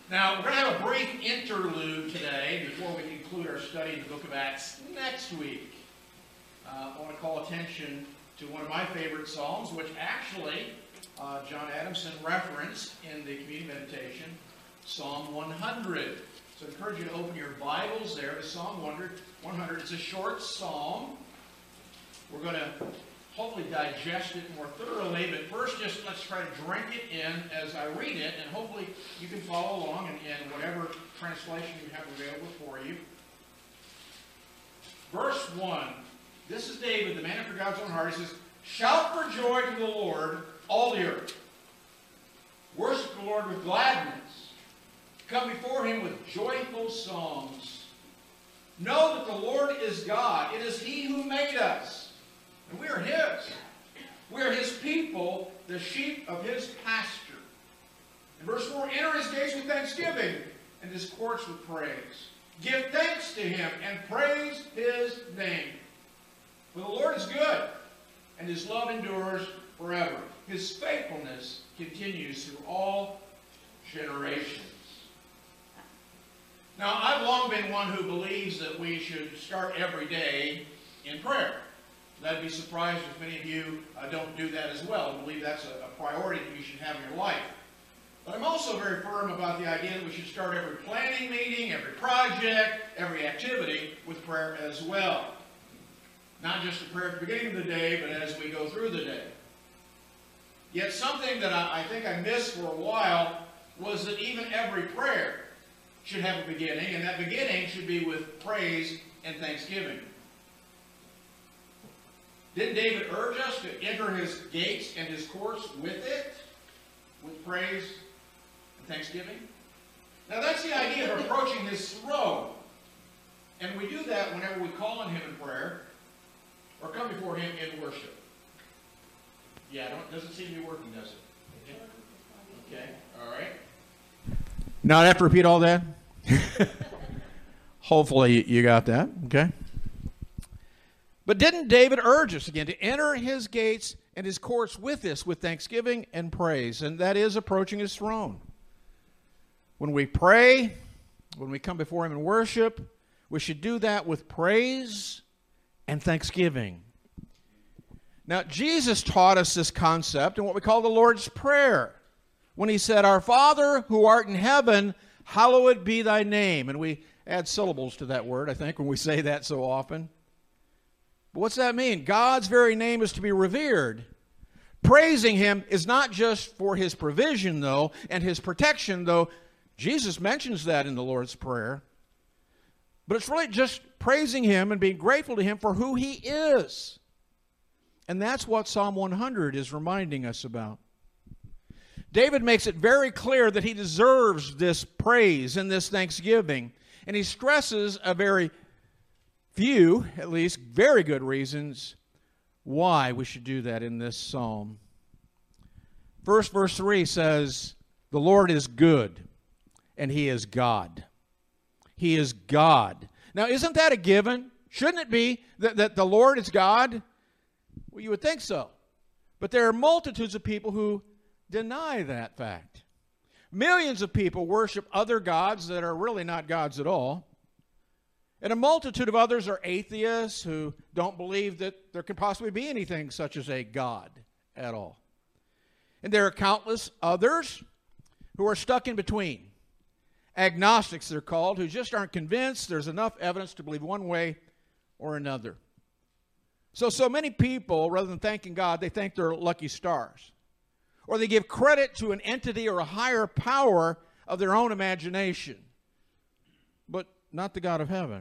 Now, we're going to have a brief interlude today before we conclude our study in the book of Acts next week. I want to call attention to one of my favorite Psalms, which actually John Adamson referenced in the community meditation, Psalm 100. So I encourage you to open your Bibles there to Psalm 100. It's a short psalm. We're going to hopefully digest it more thoroughly, but first just let's try to drink it in as I read it, and hopefully you can follow along in whatever translation you have available for you. Verse 1. This is David, the man after God's own heart. He says, "Shout for joy to the Lord, all the earth. Worship the Lord with gladness. Come before him with joyful songs. Know that the Lord is God. It is he who made us, and we are his. We are his people, the sheep of his pasture." In verse 4, "Enter his gates with thanksgiving and his courts with praise. Give thanks to him and praise his name. For the Lord is good, and his love endures forever. His faithfulness continues through all generations." Now, I've long been one who believes that we should start every day in prayer. I'd be surprised if many of you don't do that as well. I believe that's a priority that you should have in your life. But I'm also very firm about the idea that we should start every planning meeting, every project, every activity with prayer as well. Not just a prayer at the beginning of the day, but as we go through the day. Yet something that I think I missed for a while was that even every prayer should have a beginning, and that beginning should be with praise and thanksgiving. Didn't David urge us to enter his gates and his courts with it? With praise and thanksgiving? Now that's the idea of approaching his throne. And we do that whenever we call on him in prayer or come before him in worship. Yeah, it doesn't seem to be working, does it? Okay, all right. Now I have to repeat all that? Hopefully you got that, okay? But didn't David urge us again to enter his gates and his courts with this, with thanksgiving and praise? And that is approaching his throne. When we pray, when we come before him in worship, we should do that with praise and thanksgiving. Now, Jesus taught us this concept in what we call the Lord's Prayer, when he said, "Our Father who art in heaven, hallowed be thy name." And we add syllables to that word, I think, when we say that so often. But what's that mean? God's very name is to be revered. Praising him is not just for his provision, though, and his protection, though Jesus mentions that in the Lord's Prayer. But it's really just praising him and being grateful to him for who he is. And that's what Psalm 100 is reminding us about. David makes it very clear that he deserves this praise and this thanksgiving. And he stresses a very few, at least very good reasons why we should do that in this psalm. First, verse 3 says, "The Lord is good, and he is God." He is God. Now, isn't that a given? Shouldn't it be that the Lord is God? Well, you would think so. But there are multitudes of people who deny that fact. Millions of people worship other gods that are really not gods at all. And a multitude of others are atheists who don't believe that there can possibly be anything such as a God at all. And there are countless others who are stuck in between. Agnostics, they're called, who just aren't convinced there's enough evidence to believe one way or another. So many people, rather than thanking God, they thank their lucky stars. Or they give credit to an entity or a higher power of their own imagination, but not the God of heaven.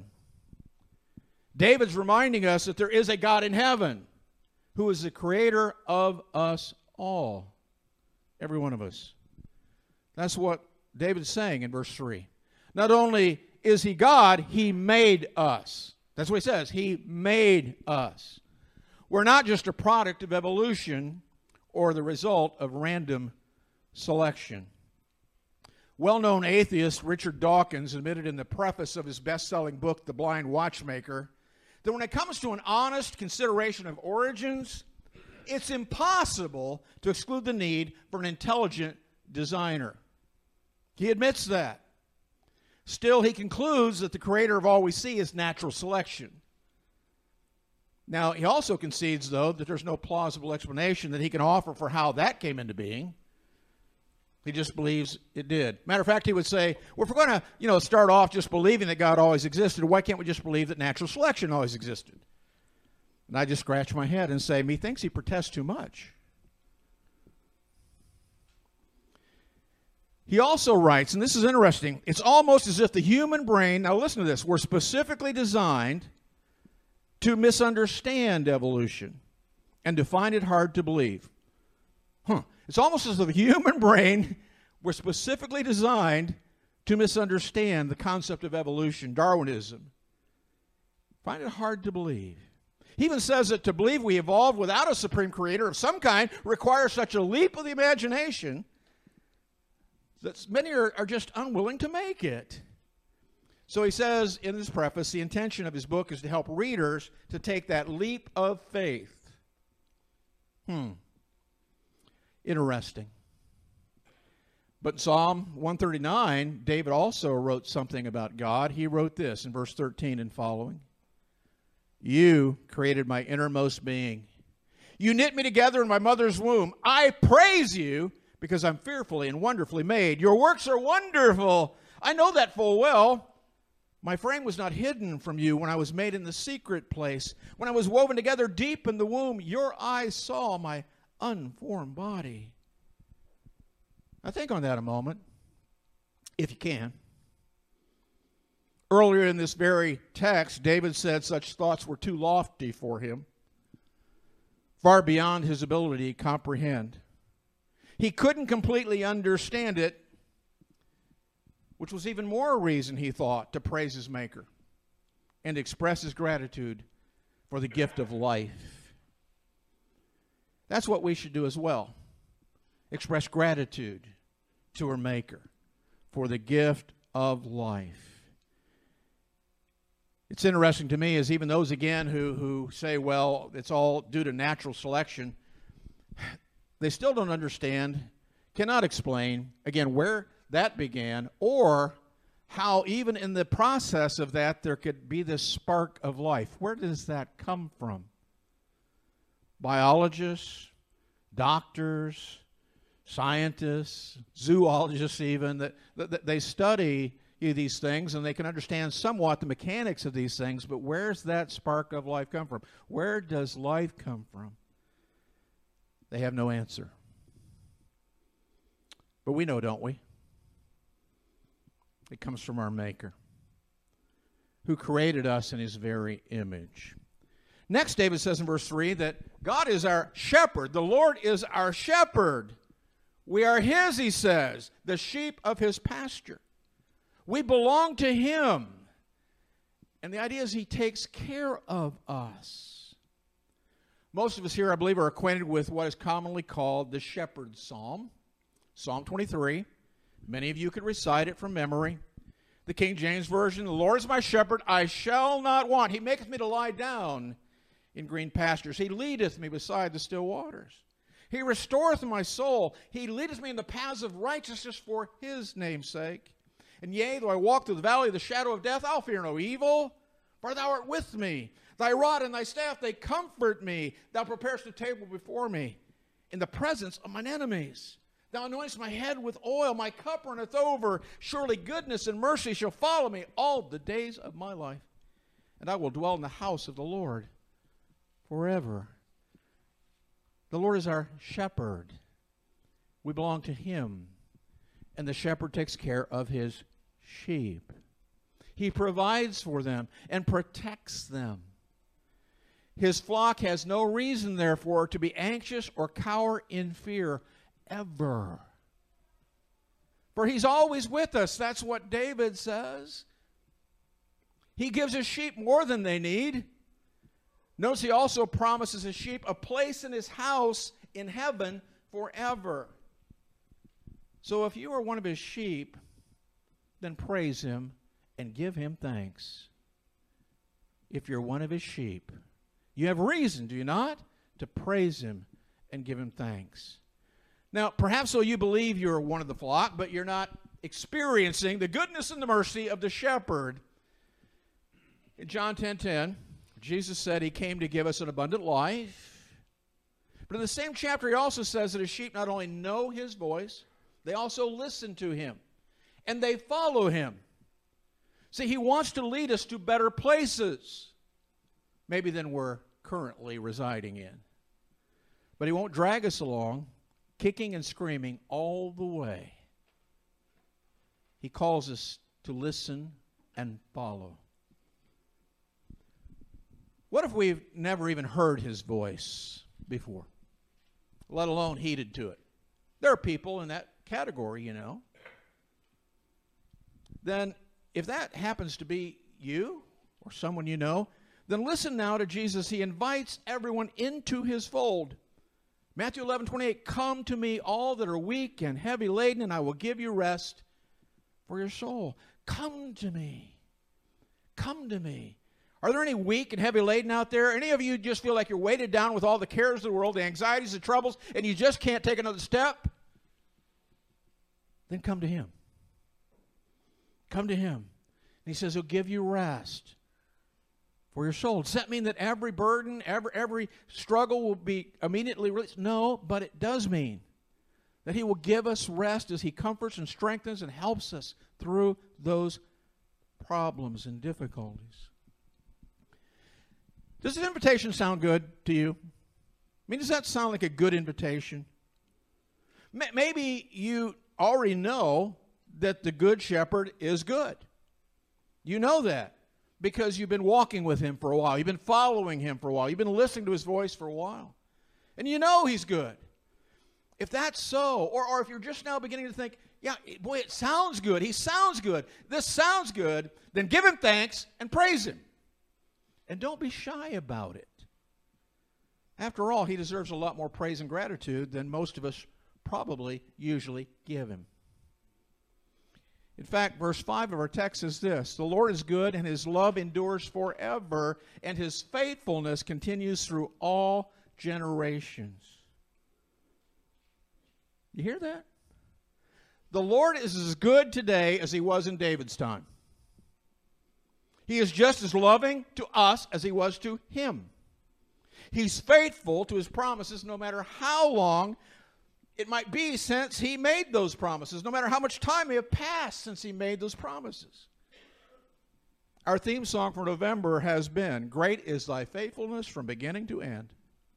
David's reminding us that there is a God in heaven who is the creator of us all, every one of us. That's what David's saying in verse 3. Not only is he God, he made us. That's what he says. He made us. We're not just a product of evolution or the result of random selection. Well-known atheist Richard Dawkins admitted in the preface of his best-selling book, The Blind Watchmaker, that when it comes to an honest consideration of origins, it's impossible to exclude the need for an intelligent designer. He admits that. Still, he concludes that the creator of all we see is natural selection. Now, he also concedes, though, that there's no plausible explanation that he can offer for how that came into being. He just believes it did. Matter of fact, he would say, well, if we're going to, start off just believing that God always existed, why can't we just believe that natural selection always existed? And I just scratch my head and say, methinks he protests too much. He also writes, and this is interesting, it's almost as if the human brain, now listen to this, were specifically designed to misunderstand evolution and to find it hard to believe. It's almost as if the human brain were specifically designed to misunderstand the concept of evolution, Darwinism. Find it hard to believe. He even says that to believe we evolved without a supreme creator of some kind requires such a leap of the imagination that many are just unwilling to make it. So he says in his preface, the intention of his book is to help readers to take that leap of faith. Interesting. But in Psalm 139, David also wrote something about God. He wrote this in verse 13 and following. You created my innermost being. You knit me together in my mother's womb. I praise you because I'm fearfully and wonderfully made. Your works are wonderful. I know that full well. My frame was not hidden from you when I was made in the secret place. When I was woven together deep in the womb, your eyes saw my unformed body. Now think on that a moment, if you can. Earlier in this very text, David said such thoughts were too lofty for him, far beyond his ability to comprehend. He couldn't completely understand it, which was even more a reason, he thought, to praise his Maker and express his gratitude for the gift of life. That's what we should do as well. Express gratitude to our Maker for the gift of life. It's interesting to me is even those, again, who say, well, it's all due to natural selection, they still don't understand, cannot explain, again, where that began or how even in the process of that there could be this spark of life. Where does that come from? Biologists, doctors, scientists, zoologists even, that they study these things and they can understand somewhat the mechanics of these things, but where's that spark of life come from? Where does life come from? They have no answer. But we know, don't we? It comes from our Maker, who created us in his very image. Next, David says in verse 3 that God is our shepherd. The Lord is our shepherd. We are his, he says, the sheep of his pasture. We belong to him. And the idea is he takes care of us. Most of us here, I believe, are acquainted with what is commonly called the shepherd's psalm. Psalm 23. Many of you could recite it from memory. The King James Version, the Lord is my shepherd, I shall not want. He maketh me to lie down in green pastures. He leadeth me beside the still waters. He restoreth my soul. He leadeth me in the paths of righteousness for his name's sake. And yea, though I walk through the valley of the shadow of death, I'll fear no evil, for thou art with me. Thy rod and thy staff, they comfort me. Thou preparest a table before me in the presence of mine enemies. Thou anointest my head with oil, my cup runneth over. Surely goodness and mercy shall follow me all the days of my life. And I will dwell in the house of the Lord forever. The Lord is our shepherd. We belong to him. And the shepherd takes care of his sheep. He provides for them and protects them. His flock has no reason, therefore, to be anxious or cower in fear ever. For he's always with us. That's what David says. He gives his sheep more than they need. Notice he also promises his sheep a place in his house in heaven forever. So if you are one of his sheep, then praise him and give him thanks. If you're one of his sheep, you have reason, do you not, to praise him and give him thanks. Now, perhaps so you believe you're one of the flock, but you're not experiencing the goodness and the mercy of the shepherd. In John 10:10, Jesus said he came to give us an abundant life. But in the same chapter, he also says that his sheep not only know his voice, they also listen to him, and they follow him. See, he wants to lead us to better places, maybe than we're currently residing in. But he won't drag us along, kicking and screaming all the way. He calls us to listen and follow. What if we've never even heard his voice before, let alone heeded to it? There are people in that category, you know. Then, if that happens to be you or someone you know, then listen now to Jesus. He invites everyone into his fold. Matthew 11:28, come to me, all that are weak and heavy laden, and I will give you rest for your soul. Come to me. Come to me. Are there any weak and heavy laden out there? Any of you just feel like you're weighted down with all the cares of the world, the anxieties, the troubles, and you just can't take another step? Then come to him. Come to him. And he says he'll give you rest for your soul. Does that mean that every burden, every struggle will be immediately released? No, but it does mean that he will give us rest as he comforts and strengthens and helps us through those problems and difficulties. Does this invitation sound good to you? I mean, does that sound like a good invitation? Maybe you already know that the Good Shepherd is good. You know that because you've been walking with him for a while. You've been following him for a while. You've been listening to his voice for a while. And you know he's good. If that's so, or if you're just now beginning to think, yeah, boy, it sounds good. He sounds good. This sounds good. Then give him thanks and praise him. And don't be shy about it. After all, he deserves a lot more praise and gratitude than most of us probably usually give him. In fact, verse 5 of our text is this: the Lord is good, and his love endures forever, and his faithfulness continues through all generations. You hear that? The Lord is as good today as he was in David's time. He is just as loving to us as he was to him. He's faithful to his promises no matter how long it might be since he made those promises, no matter how much time may have passed since he made those promises. Our theme song for November has been, Great is thy faithfulness from beginning to end.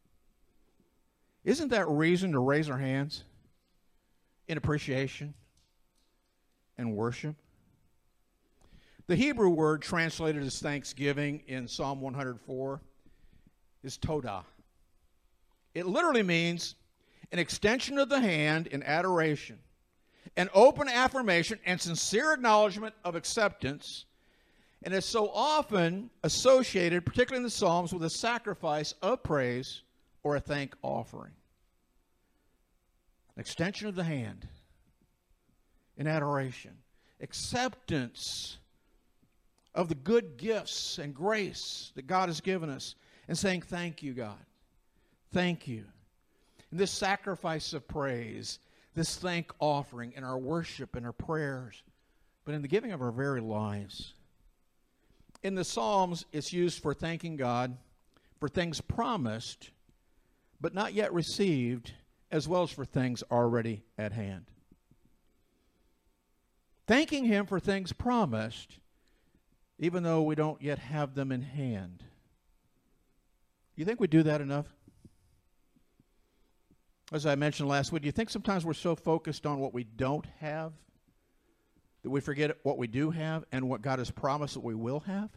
Isn't that reason to raise our hands in appreciation and worship? The Hebrew word translated as thanksgiving in Psalm 104 is todah. It literally means an extension of the hand in adoration, an open affirmation and sincere acknowledgement of acceptance, and is so often associated, particularly in the Psalms, with a sacrifice of praise or a thank offering. An extension of the hand in adoration, acceptance of the good gifts and grace that God has given us, and saying, thank you, God. Thank you. And this sacrifice of praise, this thank offering in our worship and our prayers, but in the giving of our very lives. In the Psalms, it's used for thanking God for things promised, but not yet received, as well as for things already at hand. Thanking him for things promised, even though we don't yet have them in hand. You think we do that enough? As I mentioned last week, do you think sometimes we're so focused on what we don't have that we forget what we do have and what God has promised that we will have?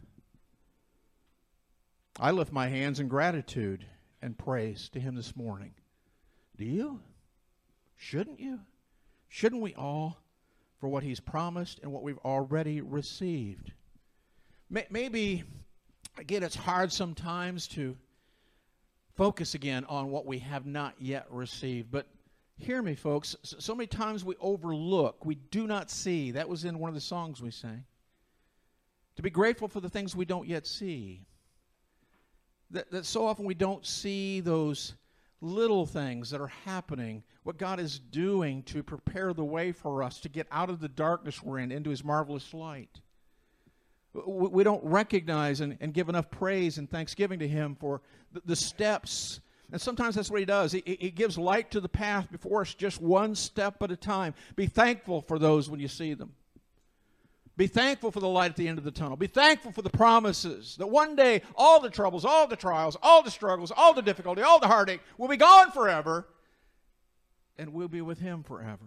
I lift my hands in gratitude and praise to him this morning. Do you? Shouldn't you? Shouldn't we all, for what he's promised and what we've already received? Maybe, again, it's hard sometimes to focus again on what we have not yet received. But hear me, folks. So many times we overlook, we do not see. That was in one of the songs we sang. To be grateful for the things we don't yet see. That so often we don't see those little things that are happening, what God is doing to prepare the way for us to get out of the darkness we're in into His marvelous light. We don't recognize and give enough praise and thanksgiving to Him for the steps. And sometimes that's what He does. He gives light to the path before us just one step at a time. Be thankful for those when you see them. Be thankful for the light at the end of the tunnel. Be thankful for the promises that one day all the troubles, all the trials, all the struggles, all the difficulty, all the heartache will be gone forever, and we'll be with Him forever.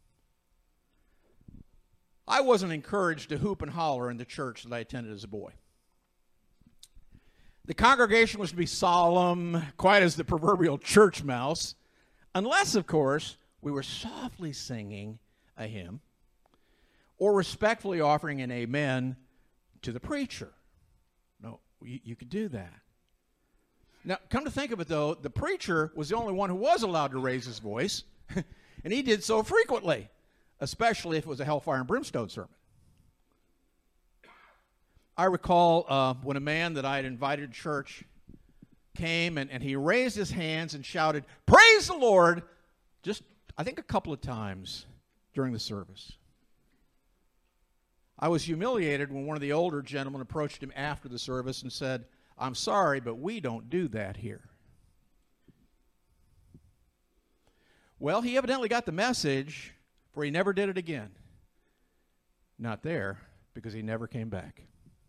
I wasn't encouraged to hoop and holler in the church that I attended as a boy. The congregation was to be solemn, quiet as the proverbial church mouse, unless, of course, we were softly singing a hymn or respectfully offering an amen to the preacher. No, you could do that. Now, come to think of it, though, the preacher was the only one who was allowed to raise his voice, and he did so frequently, especially if it was a hellfire and brimstone sermon. I recall when a man that I had invited to church came, and he raised his hands and shouted, "Praise the Lord," just, I think, a couple of times during the service. I was humiliated when one of the older gentlemen approached him after the service and said, "I'm sorry, but we don't do that here." Well, he evidently got the message, for he never did it again. Not there, because he never came back.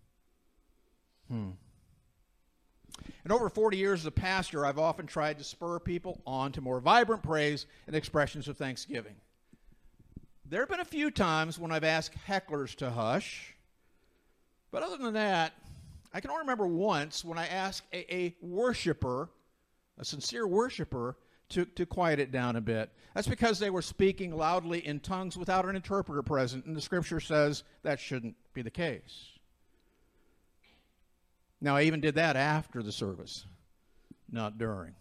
In over 40 years as a pastor, I've often tried to spur people on to more vibrant praise and expressions of thanksgiving. There have been a few times when I've asked hecklers to hush, but other than that, I can only remember once when I asked a worshiper, a sincere worshiper, to quiet it down a bit. That's because they were speaking loudly in tongues without an interpreter present, and the Scripture says that shouldn't be the case. Now, I even did that after the service, not during.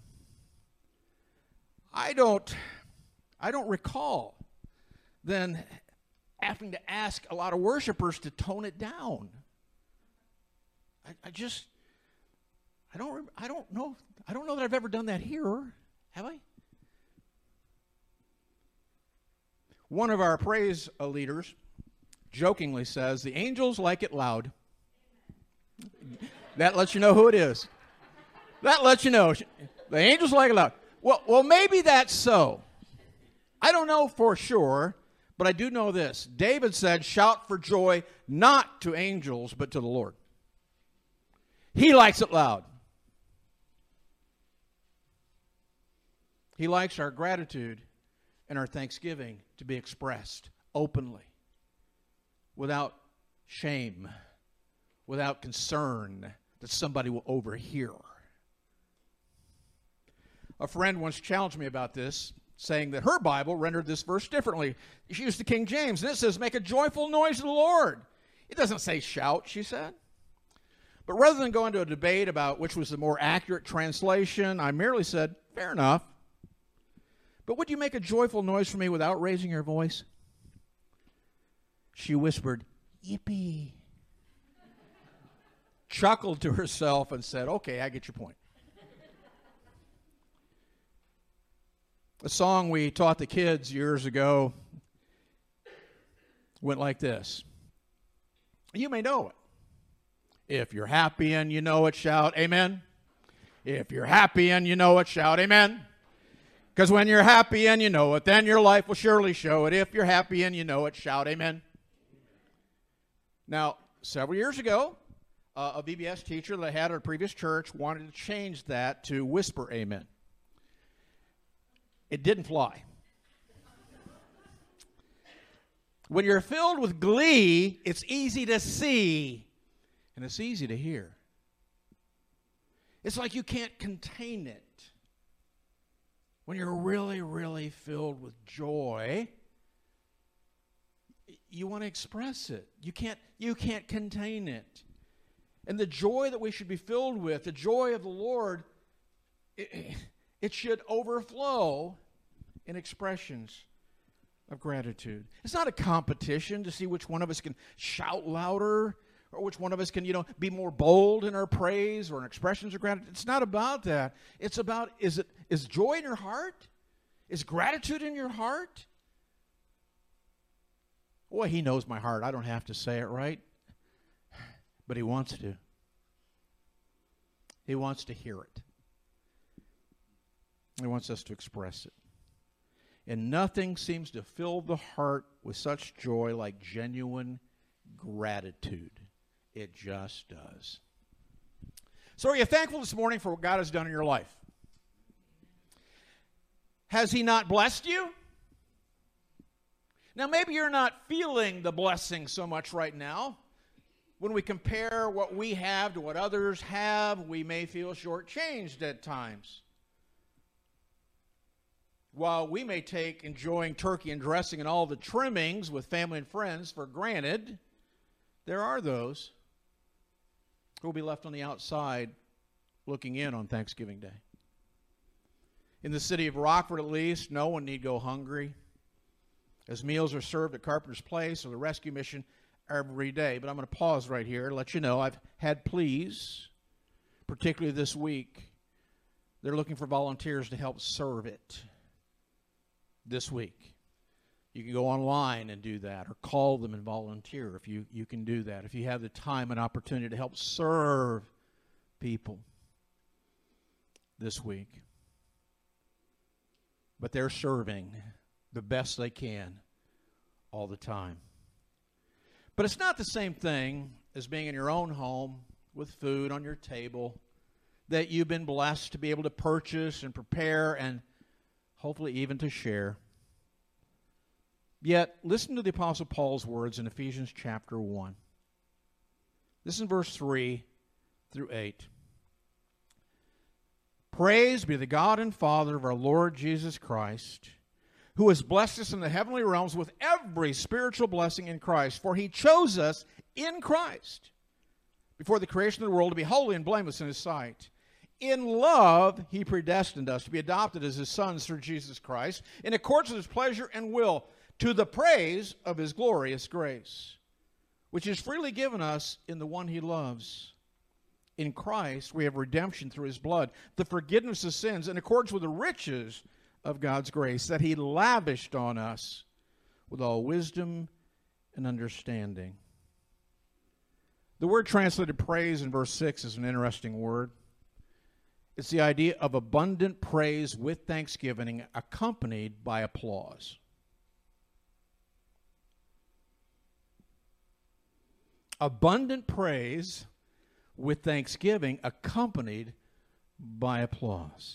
I don't recall then having to ask a lot of worshipers to tone it down. I don't know that I've ever done that here. Have I? One of our praise leaders jokingly says, "The angels like it loud." That lets you know who it is. That lets you know. The angels like it loud. Well, maybe that's so. I don't know for sure, but I do know this. David said, "Shout for joy, not to angels, but to the Lord." He likes it loud. He likes our gratitude and our thanksgiving to be expressed openly, without shame, without concern that somebody will overhear. A friend once challenged me about this, saying that her Bible rendered this verse differently. She used the King James, and it says, "Make a joyful noise to the Lord." It doesn't say shout, she said. But rather than go into a debate about which was the more accurate translation, I merely said, "Fair enough. But would you make a joyful noise for me without raising your voice?" She whispered, "Yippee," chuckled to herself, and said, "Okay, I get your point." A song we taught the kids years ago went like this. You may know it. If you're happy and you know it, shout amen. If you're happy and you know it, shout amen. Because when you're happy and you know it, then your life will surely show it. If you're happy and you know it, shout amen. Now, several years ago, a VBS teacher that I had at a previous church wanted to change that to whisper amen. It didn't fly. When you're filled with glee, it's easy to see, and it's easy to hear. It's like you can't contain it. When you're really, really filled with joy, you want to express it. You can't contain it. And the joy that we should be filled with, the joy of the Lord, it should overflow in expressions of gratitude. It's not a competition to see which one of us can shout louder or which one of us can, be more bold in our praise or in expressions of gratitude. It's not about that. It's about, is Is joy in your heart? Is gratitude in your heart? Boy, he knows my heart. I don't have to say it, right? But he wants to. He wants to hear it. He wants us to express it. And nothing seems to fill the heart with such joy like genuine gratitude. It just does. So are you thankful this morning for what God has done in your life? Has he not blessed you? Now, maybe you're not feeling the blessing so much right now. When we compare what we have to what others have, we may feel shortchanged at times. While we may take enjoying turkey and dressing and all the trimmings with family and friends for granted, there are those who will be left on the outside looking in on Thanksgiving Day. In the city of Rockford, at least, no one need go hungry, as meals are served at Carpenter's Place or the Rescue Mission every day. But I'm going to pause right here and let you know I've had pleas, particularly this week. They're looking for volunteers to help serve it this week. You can go online and do that, or call them and volunteer if you can do that, if you have the time and opportunity to help serve people this week. But they're serving the best they can all the time. But it's not the same thing as being in your own home with food on your table that you've been blessed to be able to purchase and prepare and hopefully even to share. Yet, listen to the Apostle Paul's words in Ephesians chapter 1. This is verse 3 through 8. Praise be the God and Father of our Lord Jesus Christ, who has blessed us in the heavenly realms with every spiritual blessing in Christ. For he chose us in Christ before the creation of the world to be holy and blameless in his sight. In love, he predestined us to be adopted as his sons through Jesus Christ, in accordance with his pleasure and will, to the praise of his glorious grace, which is freely given us in the one he loves. In Christ, we have redemption through his blood, the forgiveness of sins, in accordance with the riches of God's grace that he lavished on us with all wisdom and understanding. The word translated praise in verse 6 is an interesting word. It's the idea of abundant praise with thanksgiving accompanied by applause. Abundant praise with thanksgiving accompanied by applause.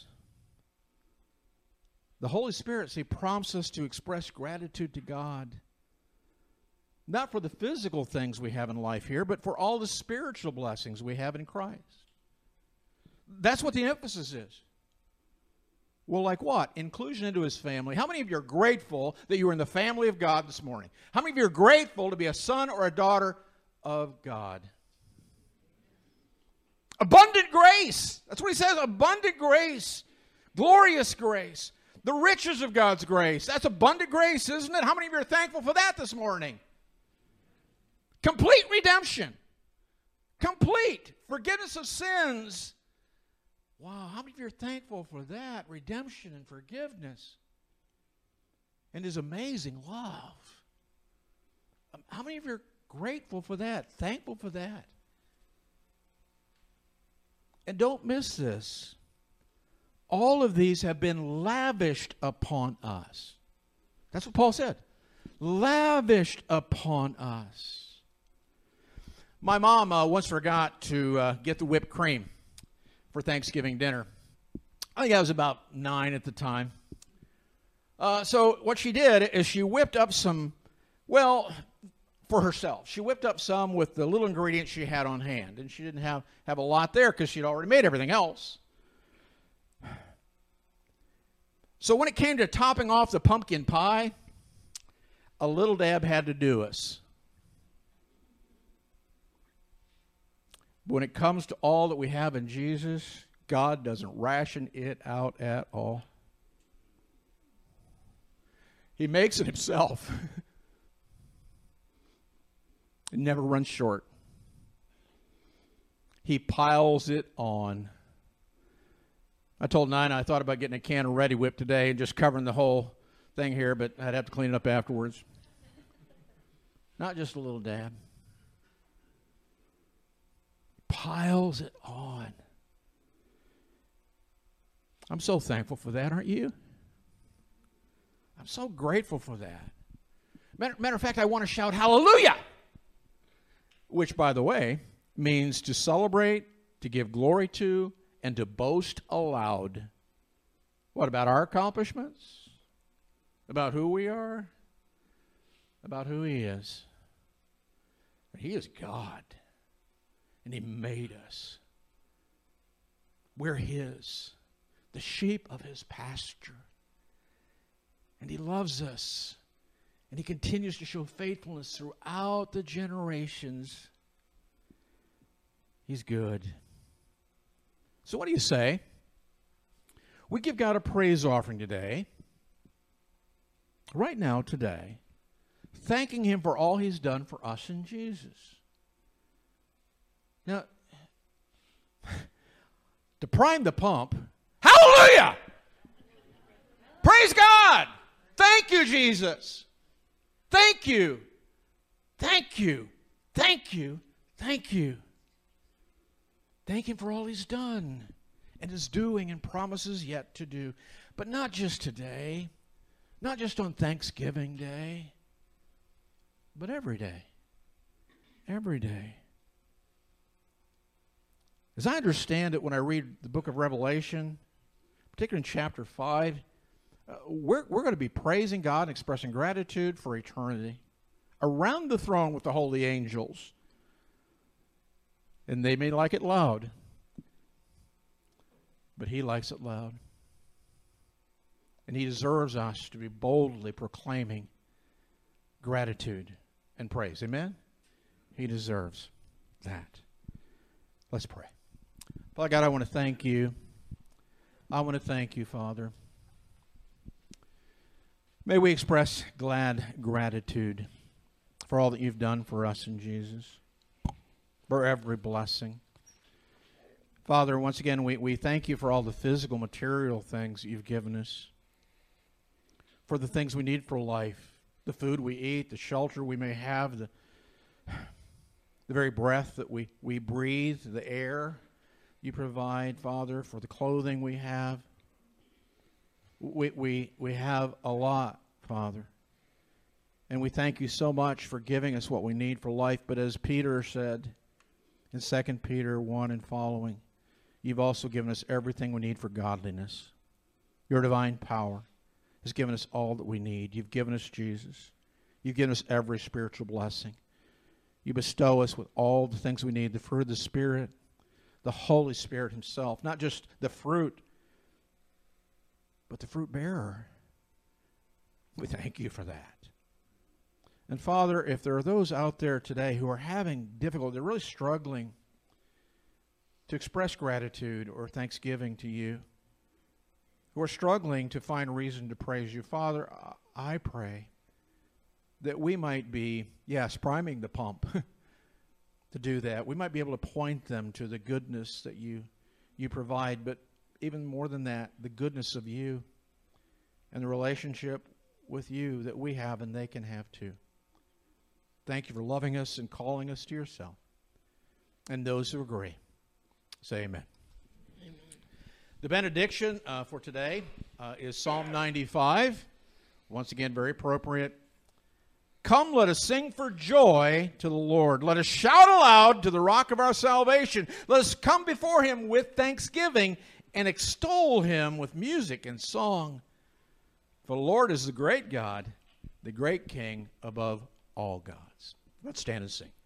The Holy Spirit, see, prompts us to express gratitude to God, not for the physical things we have in life here, but for all the spiritual blessings we have in Christ. That's what the emphasis is. Well, like what? Inclusion into his family. How many of you are grateful that you are in the family of God this morning? How many of you are grateful to be a son or a daughter of God? Abundant grace. That's what he says, abundant grace. Glorious grace. The riches of God's grace. That's abundant grace, isn't it? How many of you are thankful for that this morning? Complete redemption. Complete forgiveness of sins. Wow, how many of you are thankful for that? Redemption and forgiveness. And his amazing love. How many of you are grateful for that? Thankful for that? And don't miss this. All of these have been lavished upon us. That's what Paul said. Lavished upon us. My mom once forgot to get the whipped cream for Thanksgiving dinner. I think I was about 9 at the time. So what she did is she whipped up some, well, for herself. She whipped up some with the little ingredients she had on hand. And she didn't have a lot there because she'd already made everything else. So when it came to topping off the pumpkin pie, a little dab had to do us. But when it comes to all that we have in Jesus, God doesn't ration it out at all. He makes it himself. It never runs short. He piles it on. I told Nina I thought about getting a can of Ready Whip today and just covering the whole thing here, but I'd have to clean it up afterwards. Not just a little dab. Piles it on. I'm so thankful for that, aren't you? I'm so grateful for that. Matter of fact, I want to shout hallelujah, which, by the way, means to celebrate, to give glory to, and to boast aloud. What about our accomplishments? About who we are? About who He is? He is God, and He made us. We're His, the sheep of His pasture. And He loves us, and He continues to show faithfulness throughout the generations. He's good. So what do you say? We give God a praise offering today, right now, today, thanking Him for all He's done for us in Jesus. Now, to prime the pump, hallelujah! Praise God! Thank you, Jesus! Thank you! Thank you! Thank you! Thank you! Thank Him for all He's done and is doing and promises yet to do. But not just today, not just on Thanksgiving Day, but every day. Every day. As I understand it when I read the book of Revelation, particularly in chapter 5, we're going to be praising God and expressing gratitude for eternity around the throne with the holy angels. And they may like it loud, but He likes it loud. And He deserves us to be boldly proclaiming gratitude and praise. Amen? He deserves that. Let's pray. Father God, I want to thank You. I want to thank You, Father. May we express glad gratitude for all that You've done for us in Jesus, for every blessing. Father, once again, we thank You for all the physical, material things that You've given us, for the things we need for life, the food we eat, the shelter we may have, the very breath that we breathe, the air You provide, Father, for the clothing we have. We have a lot, Father. And we thank You so much for giving us what we need for life. But as Peter said in 2 Peter 1 and following, You've also given us everything we need for godliness. Your divine power has given us all that we need. You've given us Jesus. You've given us every spiritual blessing. You bestow us with all the things we need, the fruit of the Spirit, the Holy Spirit Himself, not just the fruit, but the fruit bearer. We thank You for that. And Father, if there are those out there today who are having difficulty, they're really struggling to express gratitude or thanksgiving to You, who are struggling to find reason to praise You, Father, I pray that we might be, yes, priming the pump to do that. We might be able to point them to the goodness that you provide, but even more than that, the goodness of You and the relationship with You that we have and they can have too. Thank You for loving us and calling us to Yourself. And those who agree, say amen. Amen. The benediction for today is Psalm 95. Once again, very appropriate. Come, let us sing for joy to the Lord. Let us shout aloud to the rock of our salvation. Let us come before Him with thanksgiving and extol Him with music and song. For the Lord is the great God, the great King above all gods. Let's stand and sing.